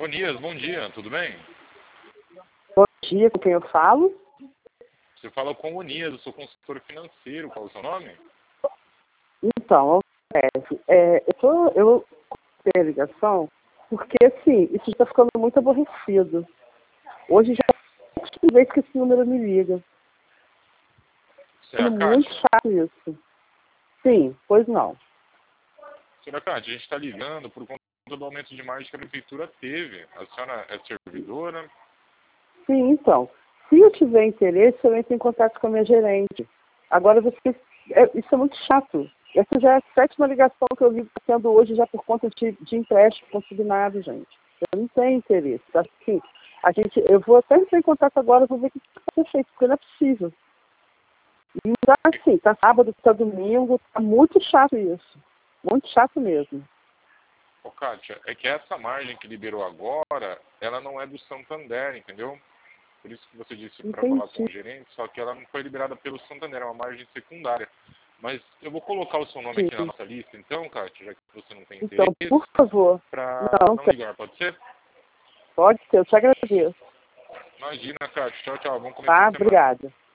Onias, bom dia, tudo bem? Bom dia, com quem eu falo? Você fala com o Onias, eu sou consultor financeiro, qual é o seu nome? Então, eu tenho a ligação porque, assim, isso está ficando muito aborrecido. Hoje já é a última vez que esse número me liga. Você é a Muito Kátia? chato isso. Sim, pois não. Senhora Kátia, a gente está ligando por conta do aumento de margem que a prefeitura teve. A senhora é servidora? Sim, então, se eu tiver interesse, eu entro em contato com a minha gerente. Agora, isso é muito chato. Essa já é a 7ª ligação que eu vivo tendo hoje, já por conta de empréstimo consignado, gente. Eu não tenho interesse. Assim, eu vou até entrar em contato agora, vou ver o que vai ser feito, porque não é possível. E assim, tá sábado, tá domingo, tá muito chato isso. Muito chato mesmo. Ô Kátia, é que essa margem que liberou agora, ela não é do Santander, entendeu? Por isso que você disse para falar com Entendi. o gerente, só que ela não foi liberada pelo Santander, é uma margem secundária. Mas eu vou colocar o seu nome aqui na Sim. nossa lista, então, Kátia, já que você não tem Então, interesse, por favor. para Não, não ligar, pode ser? pode ser, eu te agradeço. Imagina, Kátia. Tchau, tchau. Bom começo Tá? de semana. Obrigada.